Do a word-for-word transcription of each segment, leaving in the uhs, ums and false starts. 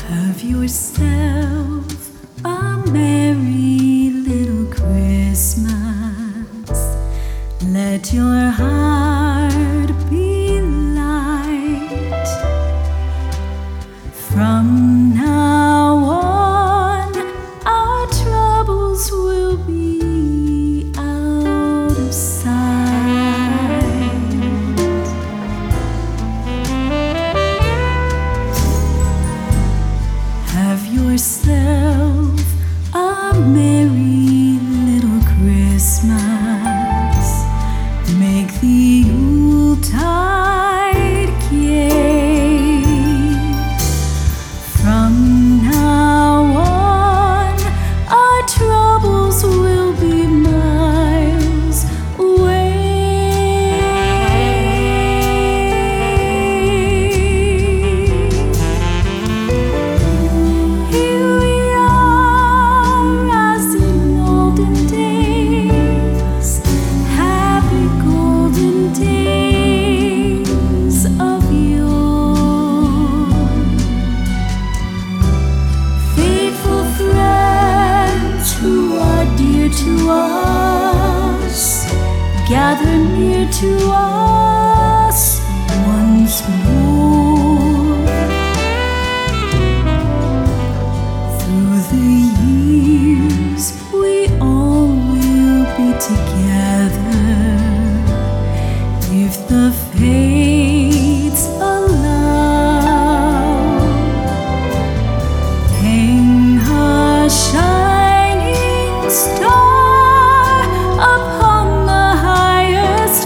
Have yourself a merry little Christmas. Let your heart be light. From now on, our troubles will be out of sight. Have yourself a merry little Christmas. Make the Yuletide gay. From now on, our troubles will be miles away. Here we are as in olden days, happy golden days of yore. Faithful friends who are dear to us, gather near to us once more. Through the years, we all will be together if the fates allow. Hang a shining star upon the highest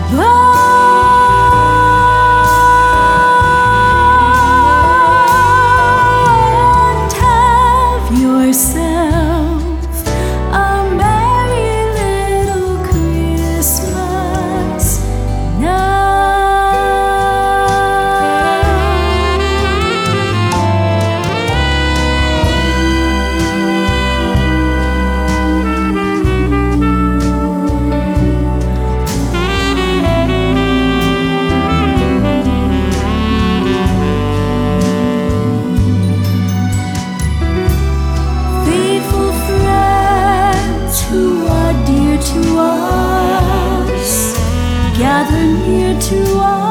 bough, and have yourself a merry little Christmas now. Faithful friends who are dear to us, gather near to us